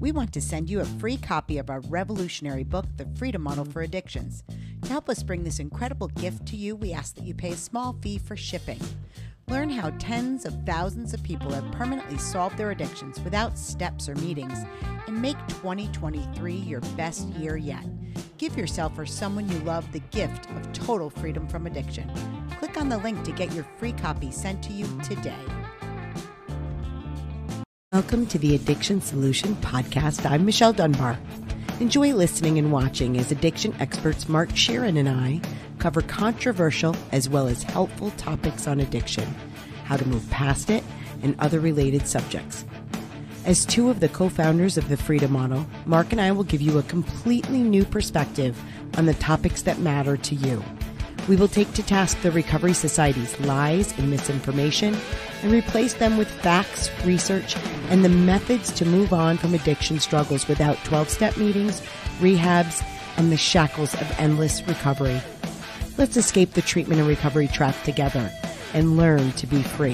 we want to send you a free copy of our revolutionary book, The Freedom Model for Addictions. To help us bring this incredible gift to you, we ask that you pay a small fee for shipping. Learn how tens of thousands of people have permanently solved their addictions without steps or meetings, and make 2023 your best year yet. Give yourself or someone you love the gift of total freedom from addiction. Click on the link to get your free copy sent to you today. Welcome to the Addiction Solution Podcast. I'm Michelle Dunbar. Enjoy listening and watching as addiction experts Mark Sheeran and I cover controversial as well as helpful topics on addiction, how to move past it, and other related subjects. As two of the co-founders of the Freedom Model, Mark and I will give you a completely new perspective on the topics that matter to you. We will take to task the Recovery Society's lies and misinformation and replace them with facts, research, and the methods to move on from addiction struggles without 12-step meetings, rehabs, and the shackles of endless recovery. Let's escape the treatment and recovery trap together and learn to be free.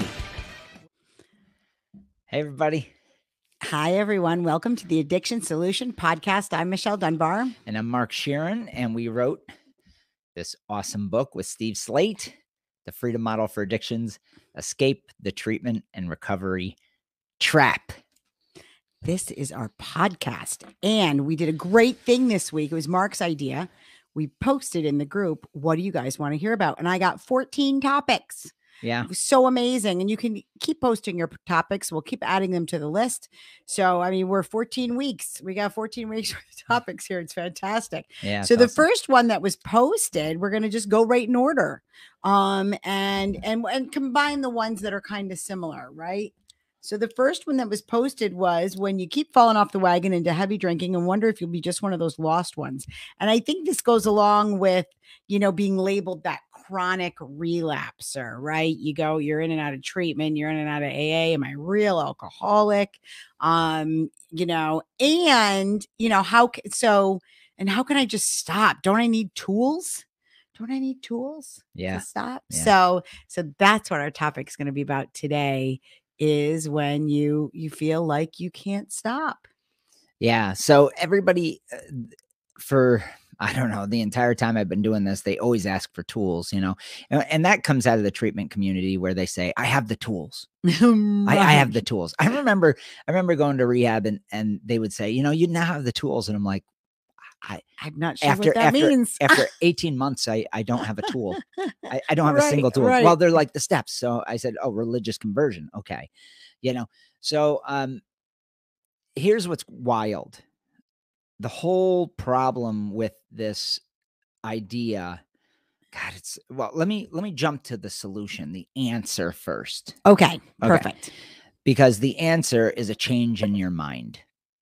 Hey, everybody. Hi, everyone. Welcome to the Addiction Solution Podcast. I'm Michelle Dunbar. And I'm Mark Sheeran, and we wrote this awesome book with Steve Slate, The Freedom Model for Addictions, Escape the Treatment and Recovery Trap. This is our podcast, and we did a great thing this week. It was Mark's idea. We posted in the group, what do you guys want to hear about? And I got 14 topics. Yeah. It was so amazing. And you can keep posting your topics. We'll keep adding them to the list. So, I mean, we're 14 weeks. We got 14 weeks worth of topics here. It's fantastic. Yeah. So the awesome. first one that was posted, we're going to just go right in order and combine the ones that are kind of similar, right? So the first one that was posted was when you keep falling off the wagon into heavy drinking and wonder if you'll be just one of those lost ones. And I think this goes along with, being labeled that chronic relapser, right? You're in and out of treatment, you're in and out of AA. Am I a real alcoholic? How can I just stop? Don't I need tools? Yeah. To stop? Yeah. So that's what our topic is going to be about today, is when you feel like you can't stop. Yeah. So everybody I don't know, the entire time I've been doing this, they always ask for tools, and that comes out of the treatment community where they say, I have the tools. Right. I have the tools. I remember going to rehab and they would say, you now have the tools. And I'm like, I'm not sure what that means. After 18 months, I don't have a tool. I don't have a single tool. Right. Well, they're like the steps. So I said, oh, religious conversion. Okay. So here's what's wild. The whole problem with this idea, God, let me jump to the solution, the answer first. Okay. Perfect. Because the answer is a change in your mind.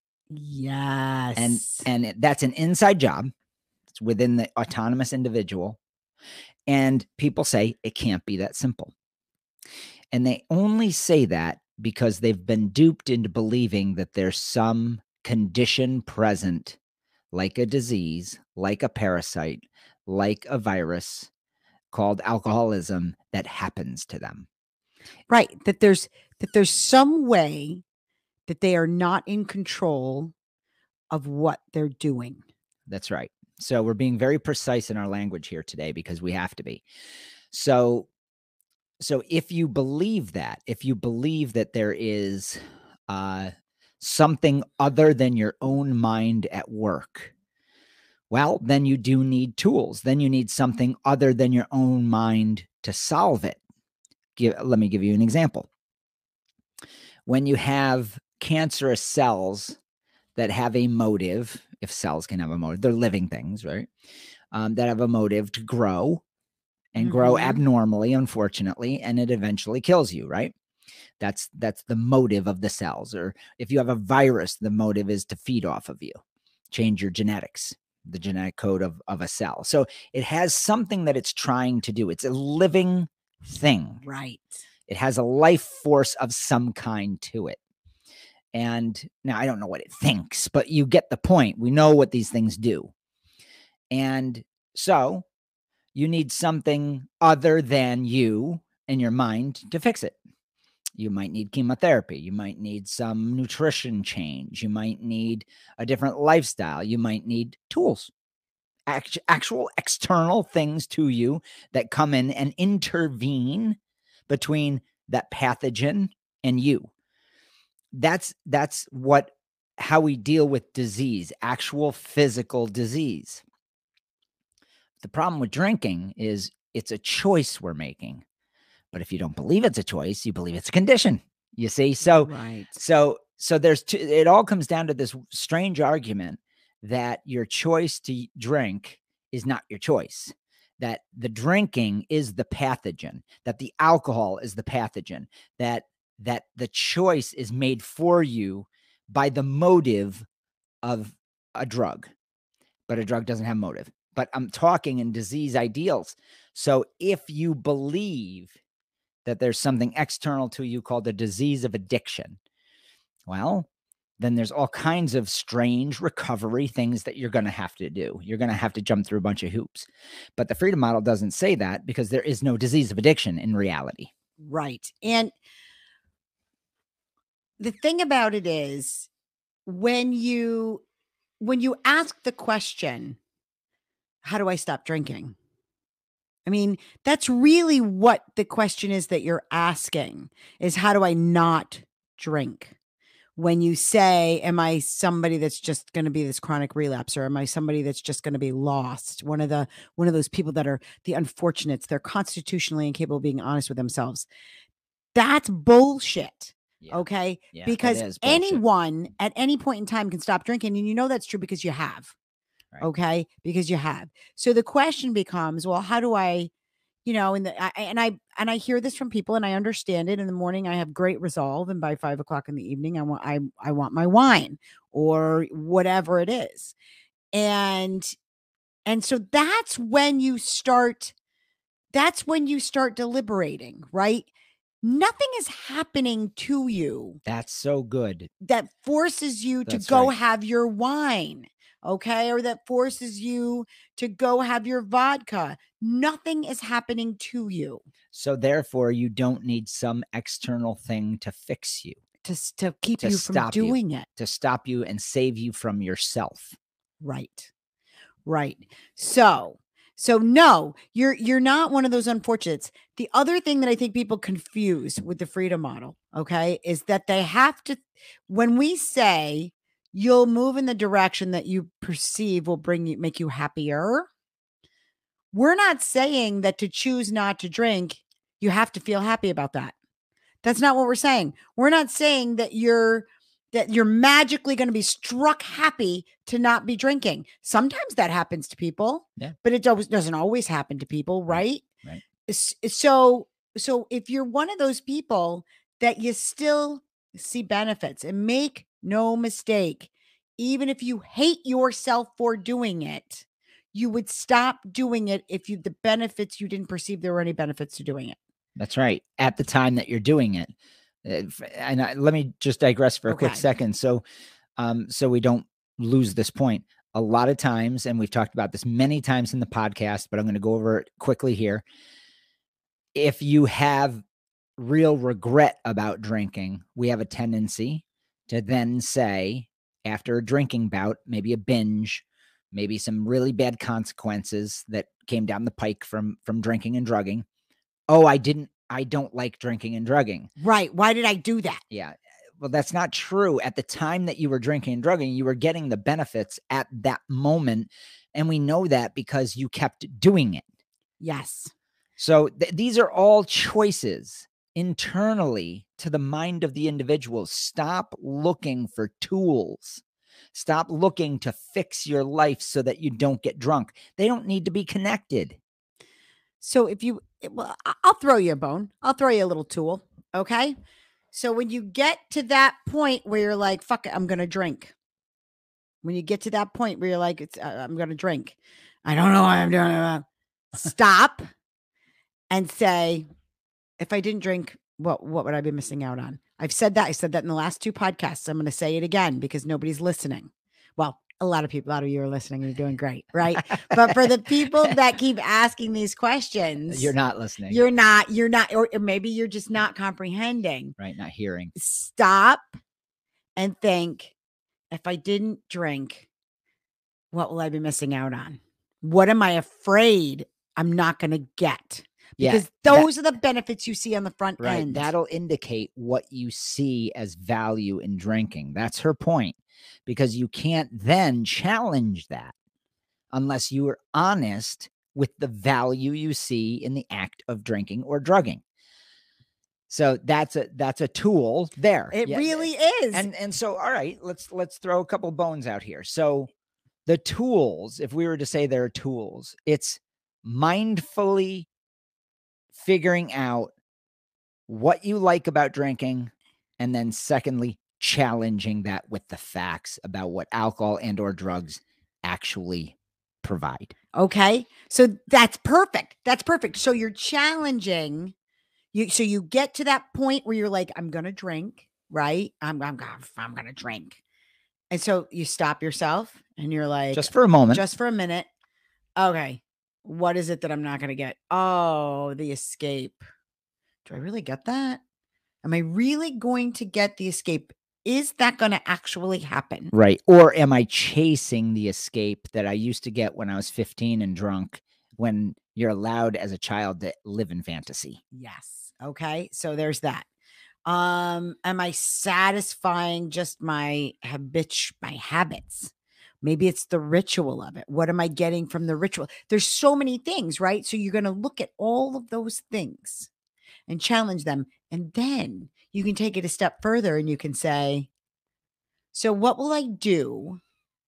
Yes. And that's an inside job. It's within the autonomous individual. And people say it can't be that simple. And they only say that because they've been duped into believing that there's some condition present, like a disease, like a parasite, like a virus called alcoholism that happens to them. Right. That there's some way that they are not in control of what they're doing. That's right. So we're being very precise in our language here today because we have to be. So if you believe that there is something other than your own mind at work, well, then you do need tools. Then you need something other than your own mind to solve it. Let me give you an example. When you have cancerous cells that have a motive, if cells can have a motive, they're living things, right? That have a motive to grow and grow abnormally, unfortunately, and it eventually kills you, right? That's the motive of the cells. Or if you have a virus, the motive is to feed off of you, change your genetics, the genetic code of a cell. So it has something that it's trying to do. It's a living thing. Right. It has a life force of some kind to it. And now I don't know what it thinks, but you get the point. We know what these things do. And so you need something other than you and your mind to fix it. You might need chemotherapy. You might need some nutrition change. You might need a different lifestyle. You might need tools, actual external things to you that come in and intervene between that pathogen and you. That's how we deal with disease, actual physical disease. The problem with drinking is it's a choice we're making. But if you don't believe it's a choice, you believe it's a condition. You see? So, Right. so there's it all comes down to this strange argument that your choice to drink is not your choice, that the drinking is the pathogen, that the alcohol is the pathogen, that the choice is made for you by the motive of a drug, but a drug doesn't have motive. But I'm talking in disease ideals. So if you believe that there's something external to you called a disease of addiction, well, then there's all kinds of strange recovery things that you're going to have to do. You're going to have to jump through a bunch of hoops. But the freedom model doesn't say that, because there is no disease of addiction in reality. Right. And the thing about it is, when you ask the question, how do I stop drinking? I mean, that's really what the question is that you're asking, is how do I not drink? When you say, am I somebody that's just going to be this chronic relapse, or am I somebody that's just going to be lost? One of those people that are the unfortunates, they're constitutionally incapable of being honest with themselves. That's bullshit. Yeah. Okay. Yeah, because that is bullshit. anyone at any point in time can stop drinking. And you know that's true because you have. Right. Okay. Because you have. So the question becomes, well, how do I, and I hear this from people, and I understand it. In the morning, I have great resolve, and by 5 o'clock in the evening, I want my wine or whatever it is. And so that's when you start deliberating, right? Nothing is happening to you That's so good. that forces you to go have your wine, okay? Or that forces you to go have your vodka. Nothing is happening to you. So therefore, you don't need some external thing to fix you, to keep you from doing it, to stop you and save you from yourself. Right. So no, you're not one of those unfortunates. The other thing that I think people confuse with the freedom model, okay, is that they have to, when we say you'll move in the direction that you perceive will make you happier, we're not saying that to choose not to drink, you have to feel happy about that. That's not what we're saying. We're not saying that you're magically going to be struck happy to not be drinking. Sometimes that happens to people, but it doesn't always happen to people, right? Right. So if you're one of those people that you still see benefits, and make no mistake, even if you hate yourself for doing it, you would stop doing it if you didn't perceive there were any benefits to doing it. That's right. At the time that you're doing it. And let me just digress for a quick second. So we don't lose this point. A lot of times, and we've talked about this many times in the podcast, but I'm going to go over it quickly here. If you have real regret about drinking, we have a tendency to then say, after a drinking bout, maybe a binge, maybe some really bad consequences that came down the pike from drinking and drugging. Oh, I don't like drinking and drugging. Right. Why did I do that? Yeah. Well, that's not true. At the time that you were drinking and drugging, you were getting the benefits at that moment. And we know that because you kept doing it. Yes. So these are all choices internally to the mind of the individual. Stop looking for tools. Stop looking to fix your life so that you don't get drunk. They don't need to be connected. So I'll throw you a bone. I'll throw you a little tool. Okay. So when you get to that point where you're like, fuck it, I'm going to drink. When you get to that point where you're like, I'm going to drink. I don't know why I'm doing it. Stop and say, if I didn't drink, what would I be missing out on? I've said that. I said that in the last 2 podcasts. I'm going to say it again because nobody's listening. Well, A lot of you are listening. You're doing great, right? But for the people that keep asking these questions, You're not listening. You're not, or maybe you're just not comprehending. Right, not hearing. Stop and think, if I didn't drink, what will I be missing out on? What am I afraid I'm not going to get? Because those are the benefits you see on the front end. That'll indicate what you see as value in drinking. That's her point. Because you can't then challenge that unless you are honest with the value you see in the act of drinking or drugging. So that's a tool there. It really is. And so, all right, let's throw a couple bones out here. So the tools, if we were to say there are tools, it's mindfully figuring out what you like about drinking, and then secondly, challenging that with the facts about what alcohol and or drugs actually provide. Okay. So that's perfect. That's perfect. So you're challenging so you get to that point where you're like, I'm going to drink, right? I'm going to drink. And so you stop yourself and you're like, just for a moment, just for a minute. Okay. What is it that I'm not going to get? Oh, the escape. Do I really get that? Am I really going to get the escape? Is that going to actually happen? Right. Or am I chasing the escape that I used to get when I was 15 and drunk, when you're allowed as a child to live in fantasy? Yes. Okay. So there's that. Am I satisfying just my habits? Maybe it's the ritual of it. What am I getting from the ritual? There's so many things, right? So you're going to look at all of those things and challenge them. And then you can take it a step further and you can say, so what will I do?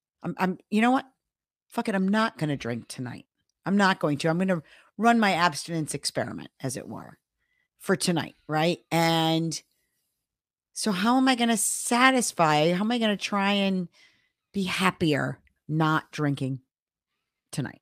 You know what? Fuck it. I'm not going to drink tonight. I'm not going to. I'm going to run my abstinence experiment, as it were, for tonight. Right. And so how am I going to satisfy? How am I going to try and be happier not drinking tonight?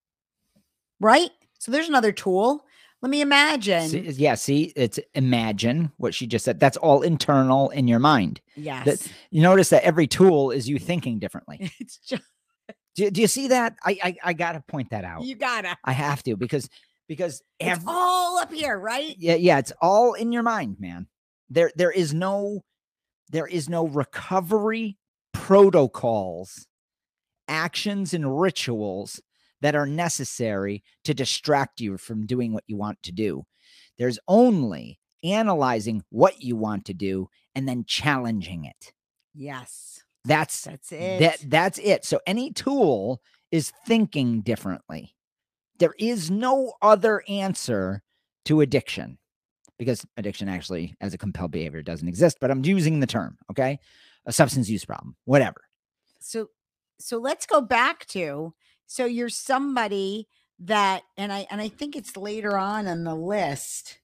Right. So there's another tool. Let me imagine. See, it's imagine what she just said. That's all internal in your mind. Yes. You notice that every tool is you thinking differently. It's just. Do you see that? I got to point that out. You gotta. I have to because it's all up here, right? Yeah. It's all in your mind, man. There is no recovery protocols, actions, and rituals that are necessary to distract you from doing what you want to do. There's only analyzing what you want to do and then challenging it. Yes. That's it. That's it. So any tool is thinking differently. There is no other answer to addiction, because addiction actually as a compelled behavior doesn't exist, but I'm using the term, okay? A substance use problem, whatever. So let's go back to, so you're somebody that, and I think it's later on in the list,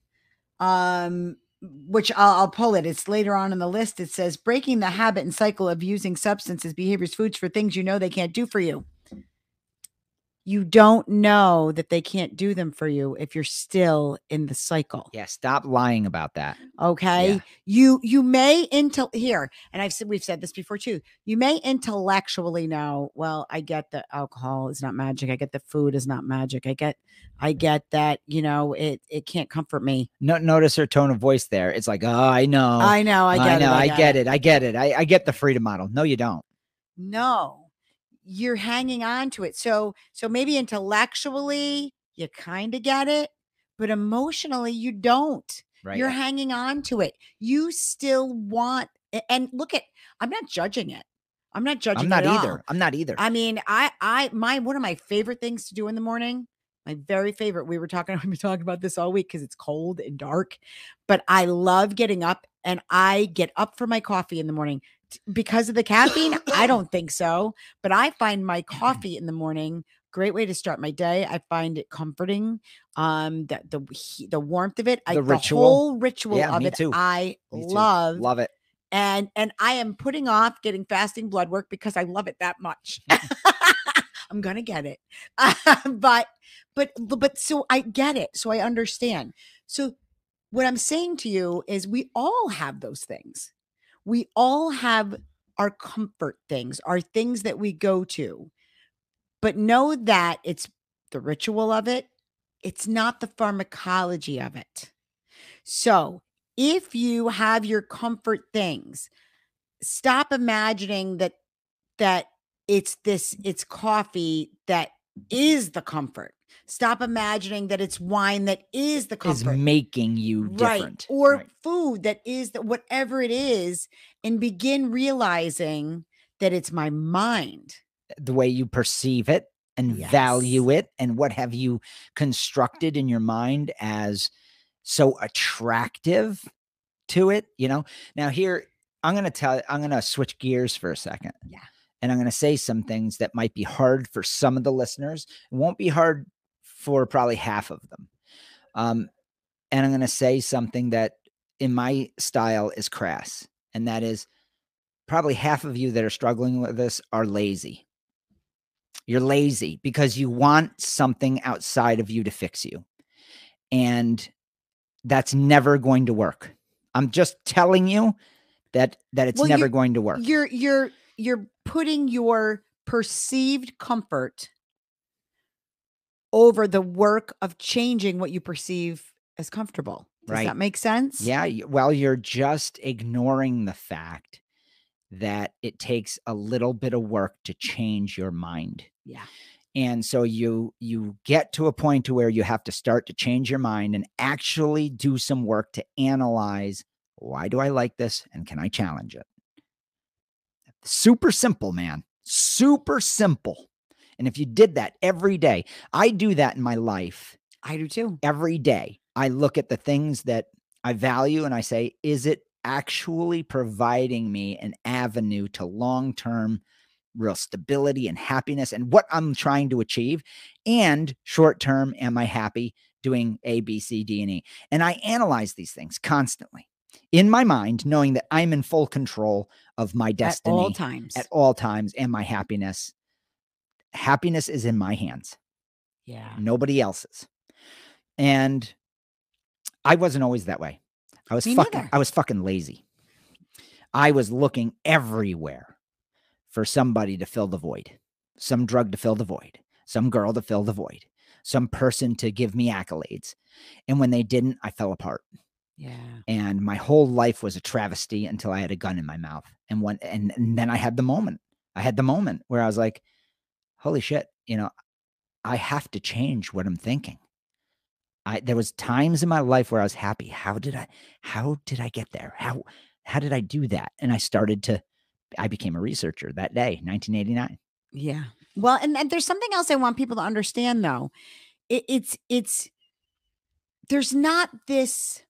which I'll pull it. It's later on in the list. It says breaking the habit and cycle of using substances, behaviors, foods for things you know they can't do for you. You don't know that they can't do them for you if you're still in the cycle. Yeah, stop lying about that. Okay. Yeah. You may here, and we've said this before too. You may intellectually know, well, I get that alcohol is not magic. I get that food is not magic. I get that, it can't comfort me. Notice her tone of voice there. It's like, oh, I know. I get it. I get the freedom model. No, you don't. No. You're hanging on to it. So maybe intellectually you kind of get it, but emotionally you don't. Right. You're hanging on to it. You still want, and look at, I'm not judging it. I'm not judging it at all. I'm not either. I mean, one of my favorite things to do in the morning, my very favorite, we've been talking about this all week because it's cold and dark, but I love getting up, and I get up for my coffee in the morning. Because of the caffeine? I don't think so. But I find my coffee in the morning great way to start my day. I find it comforting. The warmth of it, the whole ritual of it, too. I love it. And I am putting off getting fasting blood work because I love it that much. I'm gonna get it, but so I get it. So I understand. So what I'm saying to you is, we all have those things. We all have our comfort things, our things that we go to. But know that it's the ritual of it. It's not the pharmacology of it. So if you have your comfort things, stop imagining that it's coffee that is the comfort. Stop imagining that it's wine that is the comfort. Is making you Right. different. Or Right. food that is whatever it is, and begin realizing that it's my mind. The way you perceive it and Yes. value it, and what have you constructed in your mind as so attractive to it, you know? Now here, I'm going to switch gears for a second. Yeah. And I'm going to say some things that might be hard for some of the listeners. It won't be hard for probably half of them. And I'm going to say something that in my style is crass. And that is, probably half of you that are struggling with this are lazy. You're lazy because you want something outside of you to fix you. And that's never going to work. I'm just telling you that it's never going to work. You're putting your perceived comfort over the work of changing what you perceive as comfortable. Does that make sense? Yeah. Well, you're just ignoring the fact that it takes a little bit of work to change your mind. Yeah. And so you get to a point to where you have to start to change your mind and actually do some work to analyze, why do I like this and can I challenge it? Super simple, man. Super simple. And if you did that every day, I do that in my life. I do too. Every day, I look at the things that I value and I say, is it actually providing me an avenue to long-term real stability and happiness and what I'm trying to achieve? And short-term, am I happy doing A, B, C, D, and E? And I analyze these things constantly in my mind, knowing that I'm in full control of my destiny at all times, and my happiness. Happiness is in my hands. Yeah. Nobody else's. And I wasn't always that way. I was fucking lazy. I was looking everywhere for somebody to fill the void, some drug to fill the void, some girl to fill the void, some person to give me accolades. And when they didn't, I fell apart. Yeah. And my whole life was a travesty until I had a gun in my mouth. And then I had the moment. I had the moment where I was like, holy shit, you know, I have to change what I'm thinking. There was times in my life where I was happy. How did I get there? How did I do that? And I became a researcher that day, 1989. Yeah. Well, and there's something else I want people to understand though. There's not this,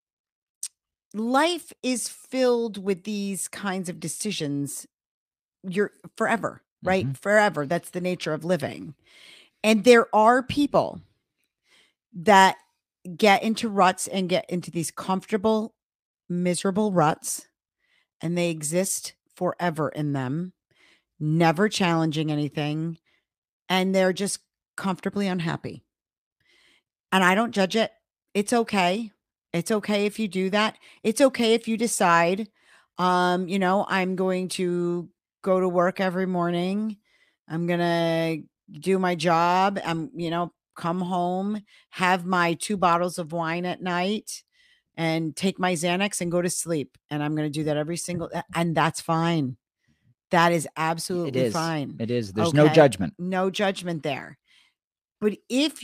life is filled with these kinds of decisions. You're forever, right? Mm-hmm. Forever. That's the nature of living. And there are people that get into ruts and get into these comfortable, miserable ruts, and they exist forever in them, never challenging anything, and they're just comfortably unhappy. And I don't judge it. It's okay. It's okay if you do that. It's okay if you decide, I'm going to go to work every morning. I'm going to do my job. Come home, have my 2 bottles of wine at night and take my Xanax and go to sleep. And I'm going to do that and that's fine. That is absolutely fine. It is. There's no judgment. No judgment there. But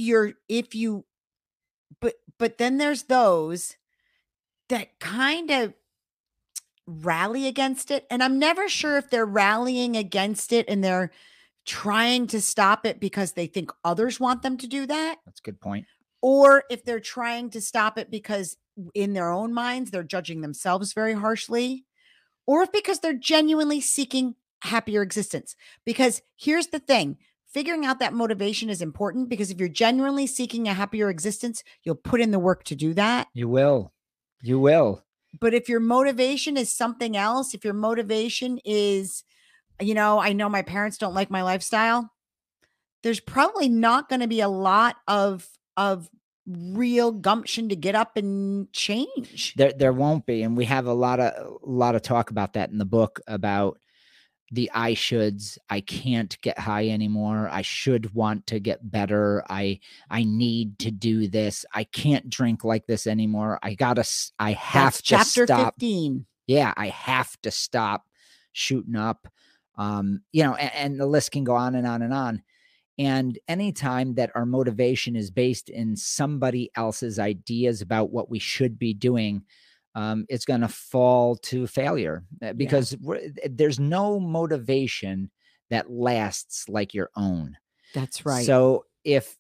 but then there's those that kind of rally against it. And I'm never sure if they're rallying against it and they're trying to stop it because they think others want them to do that. That's a good point. Or if they're trying to stop it because in their own minds, they're judging themselves very harshly. Or if because they're genuinely seeking happier existence. Because here's the thing. Figuring out that motivation is important, because if you're genuinely seeking a happier existence, you'll put in the work to do that. You will. But if your motivation is something else, if your motivation is, I know my parents don't like my lifestyle, there's probably not going to be a lot of real gumption to get up and change. There won't be. And we have a lot of talk about that in the book, about the I shoulds. I can't get high anymore. I should want to get better. I need to do this. I can't drink like this anymore. I have That's to chapter stop. 15. Yeah, I have to stop shooting up. And the list can go on and on and on. And anytime that our motivation is based in somebody else's ideas about what we should be doing, it's going to fall to failure because there's no motivation that lasts like your own. That's right. So if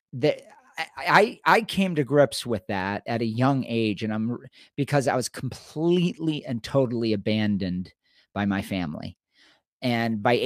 I came to grips with that at a young age, and because I was completely and totally abandoned by my family. And by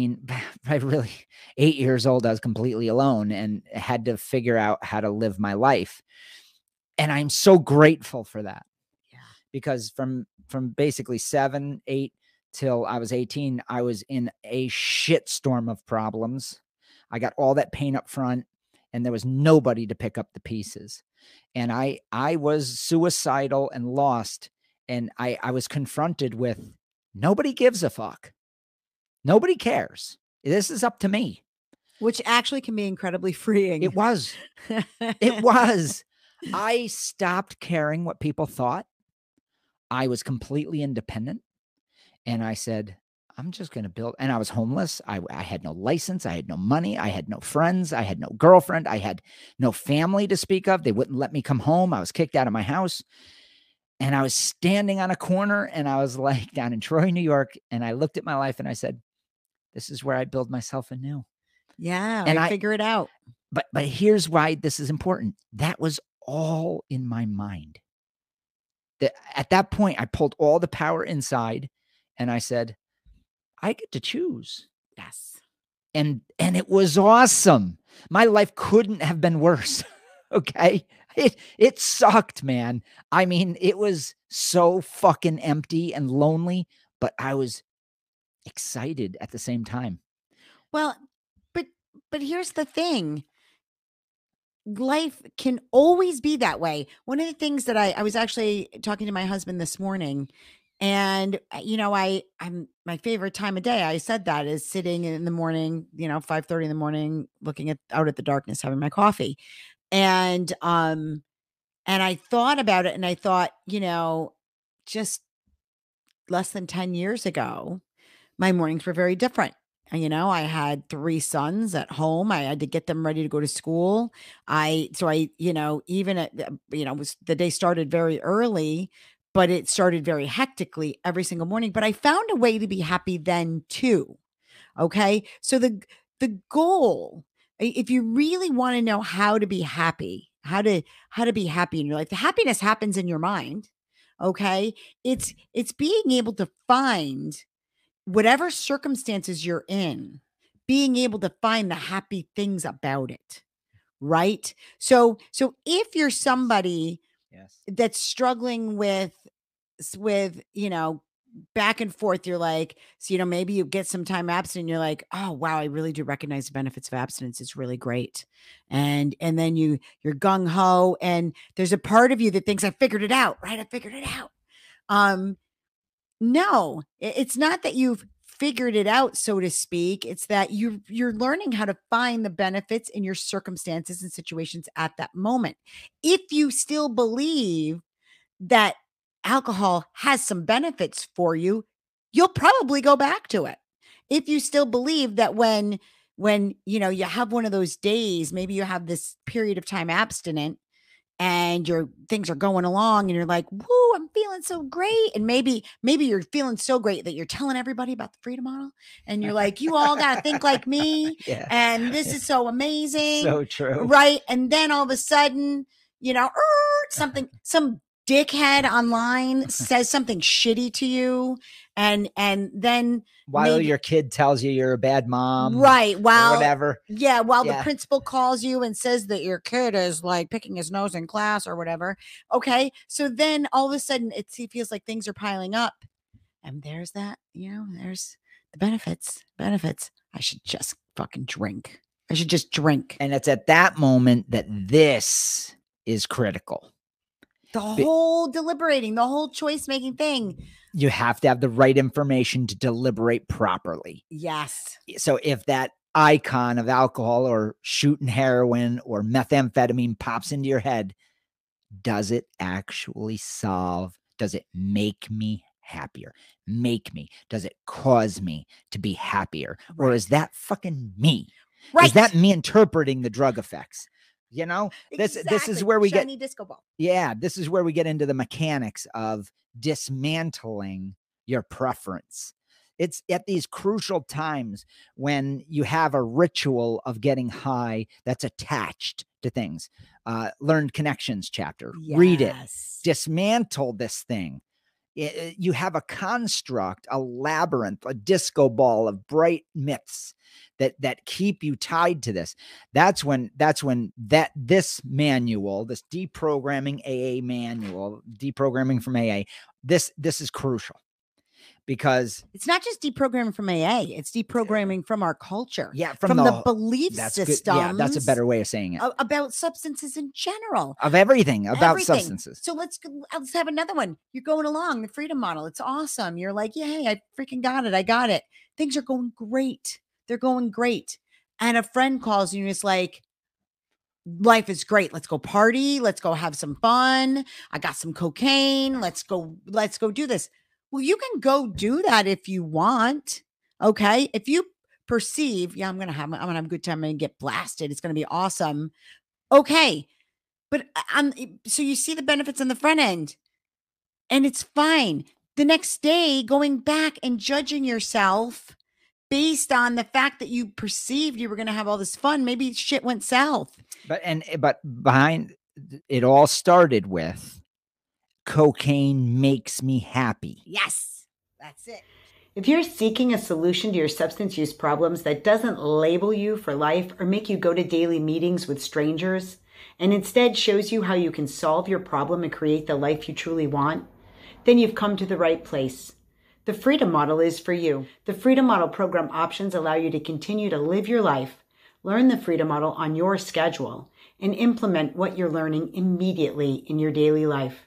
8 years old, I was completely alone and had to figure out how to live my life. And I'm so grateful for that. Yeah. Because from basically 7, 8 till I was 18, I was in a shitstorm of problems. I got all that pain up front and there was nobody to pick up the pieces. And I was suicidal and lost. And I was confronted with nobody gives a fuck. Nobody cares. This is up to me. Which actually can be incredibly freeing. It was. It was. I stopped caring what people thought. I was completely independent. And I said, I'm just going to build. And I was homeless. I had no license. I had no money. I had no friends. I had no girlfriend. I had no family to speak of. They wouldn't let me come home. I was kicked out of my house. And I was standing on a corner and I was like down in Troy, New York. And I looked at my life and I said, this is where I build myself anew. Yeah. And I figure it out. But here's why this is important. That was all in my mind. At that point, I pulled all the power inside and I said, I get to choose. Yes. And it was awesome. My life couldn't have been worse. Okay. It sucked, man. I mean, it was so fucking empty and lonely, but I was excited at the same time. Well, but here's the thing. Life can always be that way. One of the things that I was actually talking to my husband this morning, and I'm my favorite time of day. I said that is sitting in the morning, 5:30 in the morning, looking out at the darkness, having my coffee. And I thought about it and I thought, just less than 10 years ago, my mornings were very different. I had 3 sons at home. I had to get them ready to go to school. Even the day started very early, but it started very hectically every single morning. But I found a way to be happy then too. Okay. So the goal, if you really want to know how to be happy, how to be happy in your life, the happiness happens in your mind. Okay. It's being able to find whatever circumstances you're in, being able to find the happy things about it. Right. So if you're somebody that's struggling with, back and forth, you're like, maybe you get some time abstinent and you're like, oh, wow, I really do recognize the benefits of abstinence. It's really great. And then you're gung ho and there's a part of you that thinks I figured it out, right? I figured it out. No, it's not that you've figured it out, so to speak. It's that you're learning how to find the benefits in your circumstances and situations at that moment. If you still believe that alcohol has some benefits for you, you'll probably go back to it. If you still believe that when you have one of those days, maybe you have this period of time abstinent and your things are going along and you're like, woo, I'm feeling so great. And maybe you're feeling so great that you're telling everybody about the Freedom Model and you're like, you all got to think like me. Yeah. And this is so amazing. So true. Right. And then all of a sudden, some dickhead online says something shitty to you. And then while your kid tells you you're a bad mom, right? While whatever, the principal calls you and says that your kid is like picking his nose in class or whatever. Okay, so then all of a sudden it feels like things are piling up, and there's that. There's the benefits. I should just fucking drink. I should just drink. And it's at that moment that this is critical. The whole deliberating, the whole choice making thing. You have to have the right information to deliberate properly. Yes. So if that icon of alcohol or shooting heroin or methamphetamine pops into your head, does it actually solve? Does it make me happier? Does it cause me to be happier? Or is that fucking me? Right. Is that me interpreting the drug effects? You know, this is where we Shiny disco ball. Yeah, this is where we get into the mechanics of dismantling your preference. It's at these crucial times when you have a ritual of getting high that's attached to things. Learned Connections chapter. Yes. Read it. Dismantle this thing. You have a construct, a labyrinth, a disco ball of bright myths that keep you tied to this. That's when this manual, this deprogramming AA manual, deprogramming from AA, this is crucial. Because it's not just deprogramming from AA, it's deprogramming from our culture. Yeah, from the belief systems. Yeah, that's a better way of saying it. About substances in general. Of everything about substances. So let's have another one. You're going along the freedom model. It's awesome. You're like, yeah, hey, I freaking got it. I got it. Things are going great. They're going great. And a friend calls you and it's like, life is great. Let's go party. Let's go have some fun. I got some cocaine. Let's go do this. Well, you can go do that if you want. Okay. If you perceive, yeah, I'm going to have a good time and get blasted. It's going to be awesome. Okay. But so you see the benefits on the front end and it's fine. The next day, going back and judging yourself based on the fact that you perceived you were going to have all this fun, maybe shit went south. But behind it all started with cocaine makes me happy. Yes, that's it. If you're seeking a solution to your substance use problems that doesn't label you for life or make you go to daily meetings with strangers and instead shows you how you can solve your problem and create the life you truly want, then you've come to the right place. The Freedom Model is for you. The Freedom Model program options allow you to continue to live your life, learn the Freedom Model on your schedule, and implement what you're learning immediately in your daily life.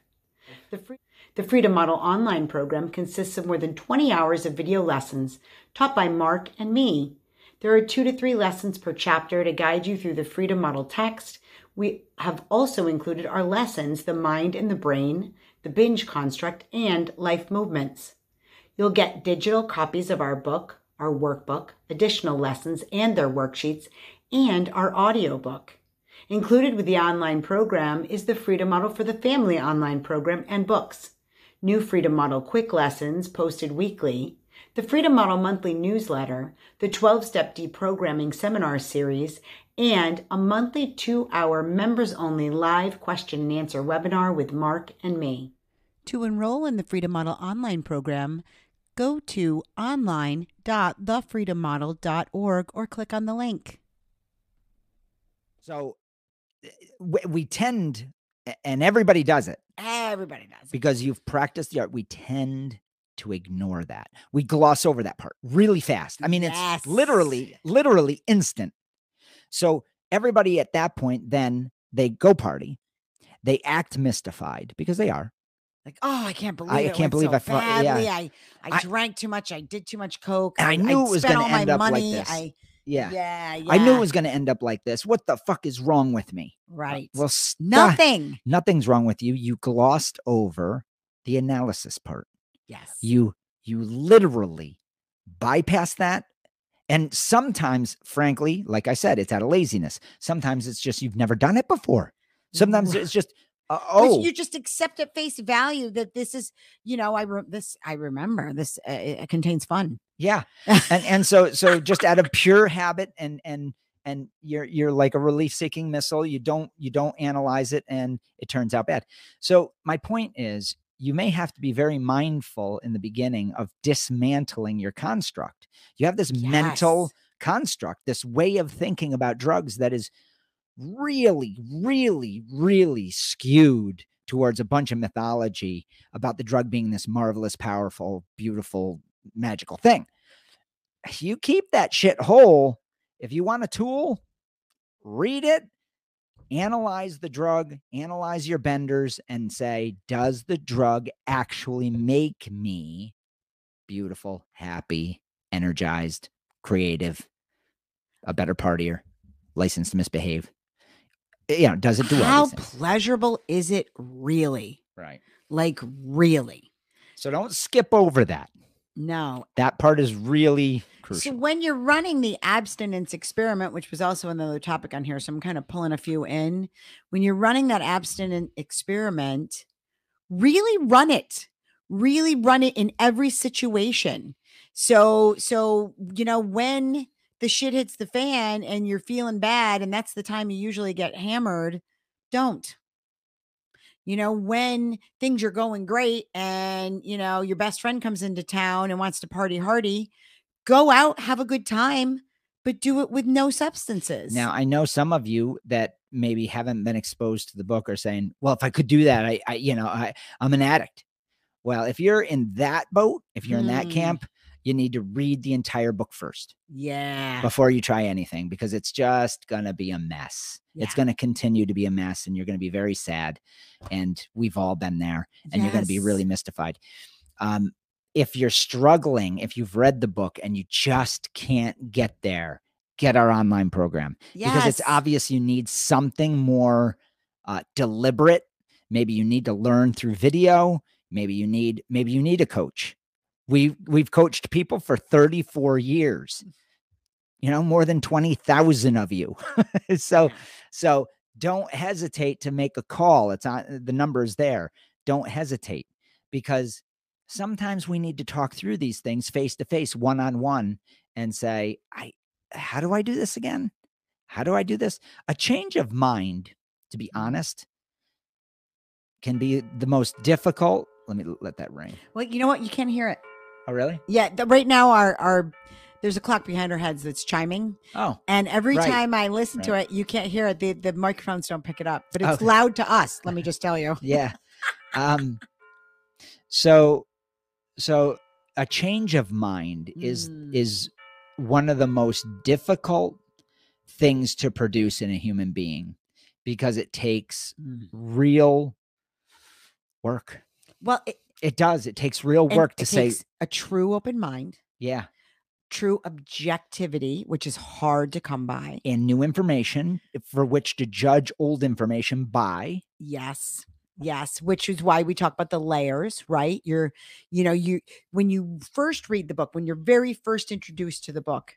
The Freedom Model online program consists of more than 20 hours of video lessons taught by Mark and me. There are 2 to 3 lessons per chapter to guide you through the Freedom Model text. We have also included our lessons, the mind and the brain, the binge construct, and life movements. You'll get digital copies of our book, our workbook, additional lessons and their worksheets, and our audiobook. Included with the online program is the Freedom Model for the Family online program and books, new Freedom Model quick lessons posted weekly, the Freedom Model monthly newsletter, the 12-step deprogramming seminar series, and a monthly 2-hour members-only live question and answer webinar with Mark and me. To enroll in the Freedom Model online program, go to online.thefreedommodel.org or click on the link. So we tend, and everybody does it. Everybody does it. Because you've practiced the art. We tend to ignore that. We gloss over that part really fast. I mean, It's literally instant. So everybody at that point, then they go party. They act mystified because they are. Like, oh, I can't believe it. I can't believe so badly. Yeah. I drank too much. I did too much coke. I knew it was going to end up like this. Yeah. I knew it was going to end up like this. What the fuck is wrong with me? Right. Well, nothing's wrong with you. You glossed over the analysis part. Yes. You literally bypass that. And sometimes, frankly, like I said, it's out of laziness. Sometimes it's just you've never done it before. Sometimes it's just you just accept at face value that this is, I remember this. It contains fun. Yeah, and so just out of pure habit and you're like a relief-seeking missile. You don't analyze it, and it turns out bad. So my point is, you may have to be very mindful in the beginning of dismantling your construct. You have this mental construct, this way of thinking about drugs that is really, really, really skewed towards a bunch of mythology about the drug being this marvelous, powerful, beautiful, magical thing. You keep that shit whole. If you want a tool, read it, Analyze the drug, analyze your benders, and say, does the drug actually make me beautiful, happy, energized, creative, a better partier, licensed to misbehave? Does it do all How these things? pleasurable is it really? Right. Like, really? So don't skip over that. No. That part is really crucial. So when you're running the abstinence experiment, which was also another topic on here, so I'm kind of pulling a few in. When you're running that abstinence experiment, really run it. Really run it in every situation. So when the shit hits the fan and you're feeling bad, and that's the time you usually get hammered, don't. When things are going great and, your best friend comes into town and wants to party hardy, go out, have a good time, but do it with no substances. Now, I know some of you that maybe haven't been exposed to the book are saying, well, if I could do that, I'm an addict. Well, if you're in that boat, if you're in that camp, you need to read the entire book first. Yeah. Before you try anything, because it's just going to be a mess. Yeah. It's going to continue to be a mess, and you're going to be very sad. And we've all been there, and you're going to be really mystified. If you're struggling, if you've read the book and you just can't get there, get our online program. Yes. Because it's obvious you need something more deliberate. Maybe you need to learn through video. Maybe you need a coach. We've coached people for 34 years, more than 20,000 of you. So don't hesitate to make a call. It's on, the number is there. Don't hesitate, because sometimes we need to talk through these things face to face, one-on-one, and say, how do I do this again? How do I do this? A change of mind, to be honest, can be the most difficult. Let me let that ring. Well, you know what? You can't hear it. Oh, really? Yeah. Right now, our there's a clock behind our heads that's chiming. Oh. And every time I listen to it, you can't hear it. The microphones don't pick it up, but it's loud to us. Let me just tell you. Yeah. So a change of mind is one of the most difficult things to produce in a human being, because it takes real work. Well, it does. It takes real work to say a true open mind. Yeah. True objectivity, which is hard to come by. And new information for which to judge old information by. Yes. Yes. Which is why we talk about the layers, right? When you first read the book, when you're very first introduced to the book,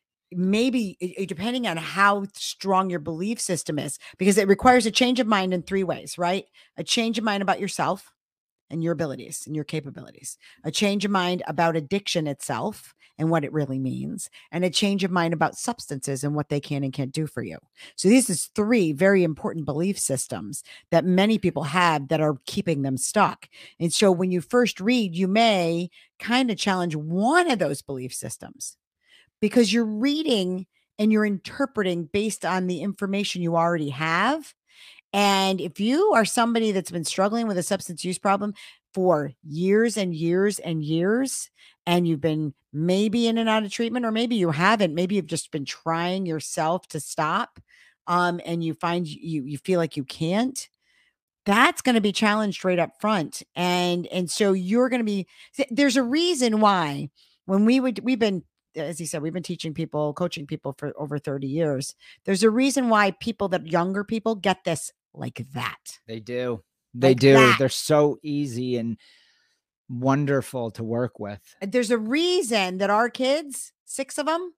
maybe depending on how strong your belief system is, because it requires a change of mind in 3 ways, right? A change of mind about yourself and your abilities and your capabilities, a change of mind about addiction itself and what it really means, and a change of mind about substances and what they can and can't do for you. So these is 3 very important belief systems that many people have that are keeping them stuck. And so when you first read, you may kind of challenge one of those belief systems, because you're reading and you're interpreting based on the information you already have. And if you are somebody that's been struggling with a substance use problem for years and years and years, and you've been maybe in and out of treatment, or maybe you haven't, maybe you've just been trying yourself to stop, and you find you feel like you can't, that's going to be challenged right up front. And so you're going to be, there's a reason why when we've been, as he said, we've been teaching people, coaching people for over 30 years. There's a reason why younger people get this like that. They do. They do. That. They're so easy and wonderful to work with. There's a reason that our kids, 6 of them,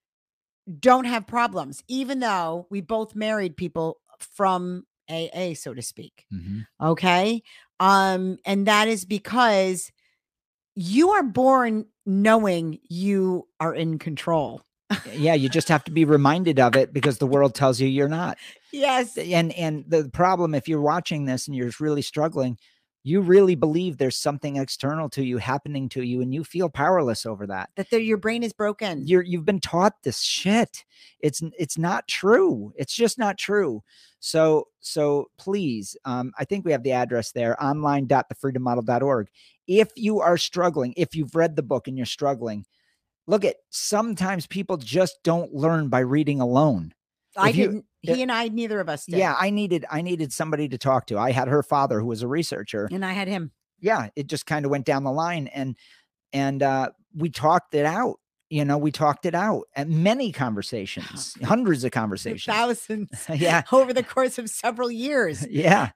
don't have problems, even though we both married people from AA, so to speak. Mm-hmm. Okay. And that is because you are born knowing you are in control. Yeah, you just have to be reminded of it, because the world tells you you're not. Yes. And the problem, if you're watching this and you're really struggling, you really believe there's something external to you happening to you, and you feel powerless over that. That your brain is broken. You've been taught this shit. It's not true. It's just not true. So please, I think we have the address there, online.thefreedommodel.org. If you are struggling, if you've read the book and you're struggling, look, sometimes people just don't learn by reading alone. I didn't he and I, neither of us did. Yeah, I needed somebody to talk to. I had her father, who was a researcher, and I had him. Yeah, it just kind of went down the line, and we talked it out. We talked it out at many conversations, hundreds of conversations, thousands, yeah, over the course of several years. Yeah,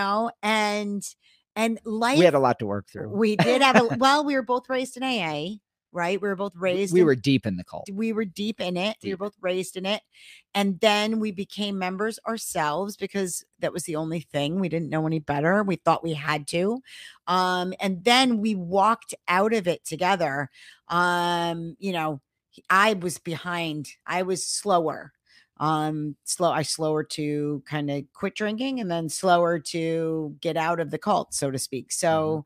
and life. We had a lot to work through. We did have well, we were both raised in AA. Right. We were both raised. We were deep in the cult. We were deep in it. We were both raised in it. And then we became members ourselves because that was the only thing. We didn't know any better. We thought we had to. And then we walked out of it together. I was behind. I was slower. Slower to kind of quit drinking, and then slower to get out of the cult, so to speak. So,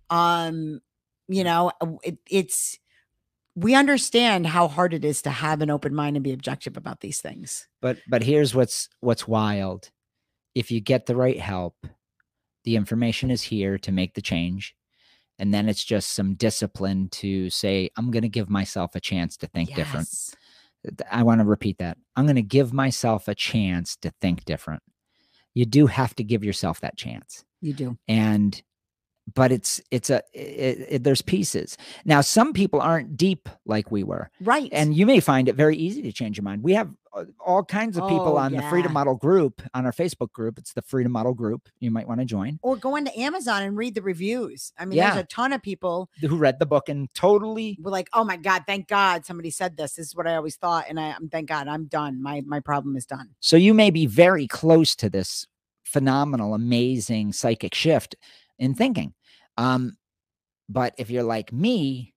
it's, we understand how hard it is to have an open mind and be objective about these things. But here's what's wild. If you get the right help, the information is here to make the change. And then it's just some discipline to say, I'm going to give myself a chance to think different. I want to repeat that. I'm going to give myself a chance to think different. You do have to give yourself that chance. You do. But there's pieces. Now, some people aren't deep like we were. Right. And you may find it very easy to change your mind. We have all kinds of people on the Freedom Model group, on our Facebook group. It's the Freedom Model group. You might want to join. Or go into Amazon and read the reviews. I mean, there's a ton of people who read the book and totally were like, oh my God, thank God somebody said this. This is what I always thought. And thank God I'm done. My problem is done. So you may be very close to this phenomenal, amazing psychic shift in thinking. But if you're like me,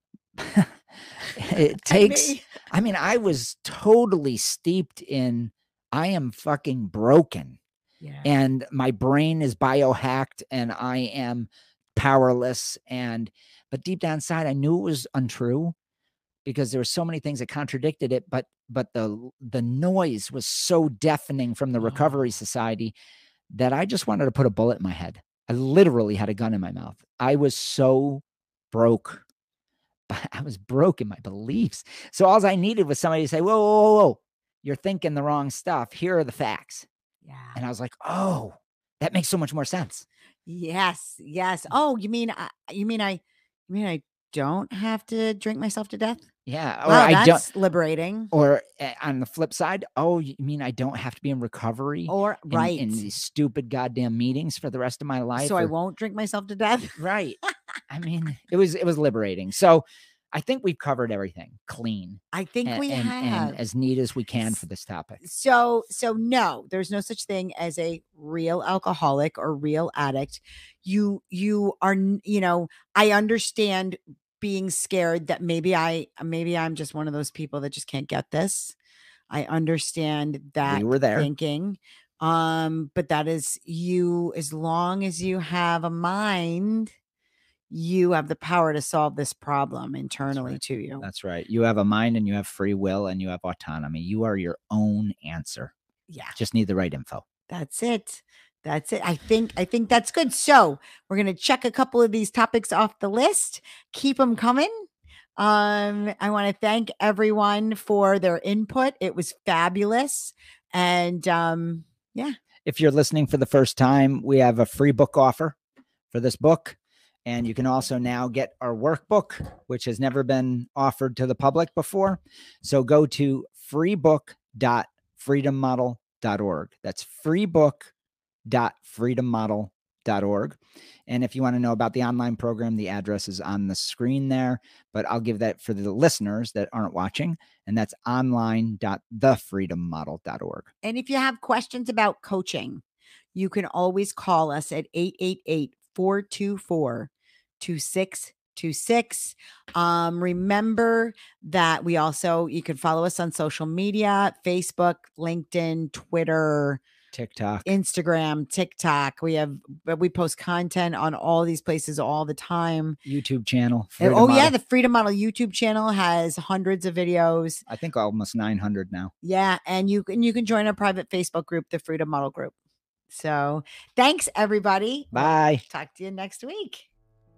it takes, I mean, I was totally steeped in, I am fucking broken. Yeah. And my brain is biohacked and I am powerless. But deep down inside, I knew it was untrue because there were so many things that contradicted it. But the noise was so deafening from the Recovery Society that I just wanted to put a bullet in my head. I literally had a gun in my mouth. I was so broke. I was broke in my beliefs. So all I needed was somebody to say, whoa, whoa, whoa, whoa, you're thinking the wrong stuff. Here are the facts. Yeah. And I was like, oh, that makes so much more sense. Yes. Yes. Oh, you mean I don't have to drink myself to death? Yeah. Or wow, that's liberating. Or on the flip side, oh, you mean I don't have to be in recovery or in these stupid goddamn meetings for the rest of my life? So I won't drink myself to death. Right. I mean, it was liberating. So I think we've covered everything clean. I think we have. And as neat as we can for this topic. So no, there's no such thing as a real alcoholic or real addict. You are, I understand being scared that maybe I'm just one of those people that just can't get this. I understand that we were there thinking. But that is you, as long as you have a mind, you have the power to solve this problem internally to you. That's right. You have a mind and you have free will and you have autonomy. You are your own answer. Yeah. Just need the right info. That's it. That's it. I think that's good. So we're going to check a couple of these topics off the list. Keep them coming. I want to thank everyone for their input. It was fabulous. And yeah. If you're listening for the first time, we have a free book offer for this book. And you can also now get our workbook, which has never been offered to the public before. So go to freebook.freedommodel.org. That's freebook.freedommodel.org. And if you want to know about the online program, the address is on the screen there, but I'll give that for the listeners that aren't watching. And that's online.thefreedommodel.org. And if you have questions about coaching, you can always call us at 888-424-2626. Remember that you can follow us on social media, Facebook, LinkedIn, Twitter, TikTok, Instagram, TikTok. We post content on all these places all the time. YouTube channel. The Freedom Model YouTube channel has hundreds of videos. I think almost 900 now. Yeah. And you can join our private Facebook group, the Freedom Model group. So thanks, everybody. Bye. Talk to you next week.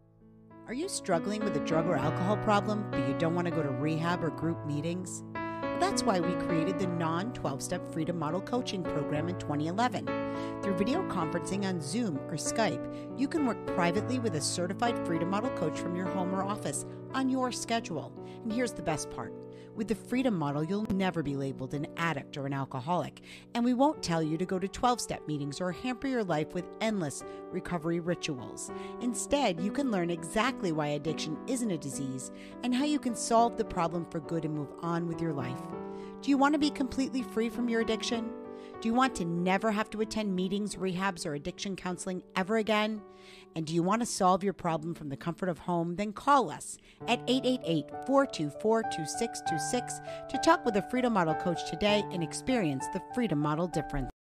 Are you struggling with a drug or alcohol problem, but you don't want to go to rehab or group meetings? That's why we created the non-12-step Freedom Model Coaching Program in 2011. Through video conferencing on Zoom or Skype, you can work privately with a certified Freedom Model coach from your home or office on your schedule. And here's the best part. With the Freedom Model, you'll never be labeled an addict or an alcoholic, and we won't tell you to go to 12-step meetings or hamper your life with endless recovery rituals. Instead, you can learn exactly why addiction isn't a disease and how you can solve the problem for good and move on with your life. Do you want to be completely free from your addiction? Do you want to never have to attend meetings, rehabs, or addiction counseling ever again? And do you want to solve your problem from the comfort of home? Then call us at 888-424-2626 to talk with a Freedom Model coach today and experience the Freedom Model difference.